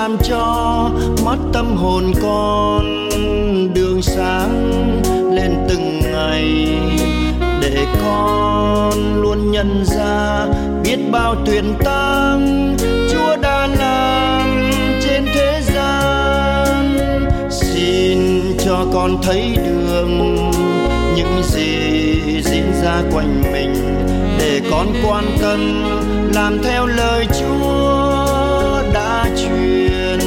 làm cho mắt tâm hồn con đường sáng lên từng ngày, để con luôn nhận ra biết bao tuyệt tăng Chúa đã làm trên thế gian. Xin cho con thấy đường những gì diễn ra quanh mình, để con quan tâm làm theo lời Chúa đã truyền.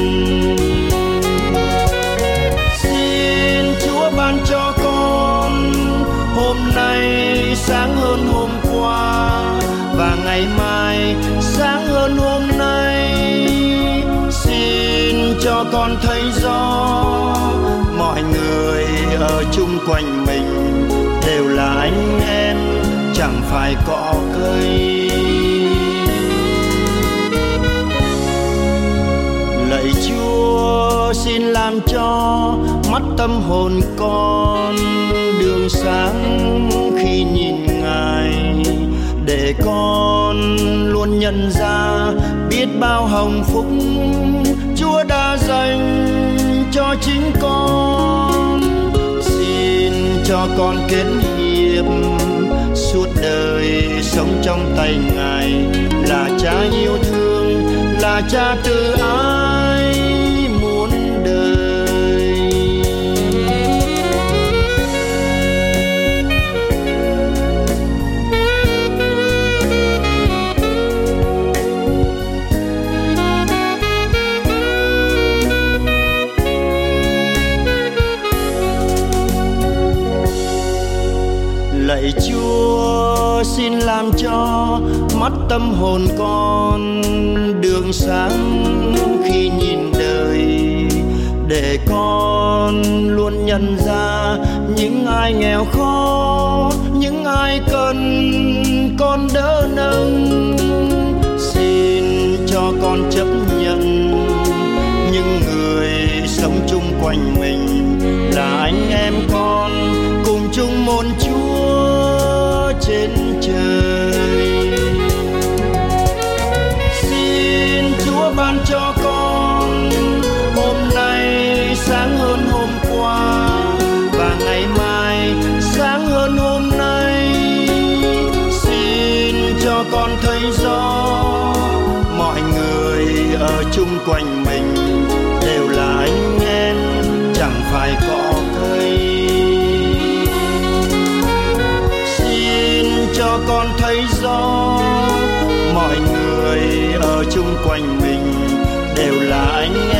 Xin Chúa ban cho con hôm nay sáng hơn hôm qua, và ngày mai sáng hơn hôm nay. Xin cho con thấy rõ mọi người ở chung quanh mình đều là anh em, chẳng phải cỏ cây. Lạy Chúa, xin làm cho mắt tâm hồn con đường sáng khi nhìn Ngài, để con luôn nhận ra biết bao hồng phúc Chúa đã dành cho chính con. Xin cho con kết hiệp suốt đời sống trong tay Ngài, là Cha yêu thương, là Cha từ ái muôn đời. Lạy Chúa, xin làm cho mắt tâm hồn con đường sáng khi nhìn đời, để con luôn nhận ra những ai nghèo khó, những ai cần con đỡ nâng. Xin cho con chấp nhận những người sống chung quanh mình là anh em con, cùng chung một Chúa trên trời. Xin Chúa ban cho con hôm nay sáng hơn hôm qua, và ngày mai sáng hơn hôm nay. Xin cho con thấy rõ mọi người ở chung quanh mình đều là anh em, chẳng phải cỏ cây. Xin cho con thấy rõ mọi người ở chung quanh mình đều là anh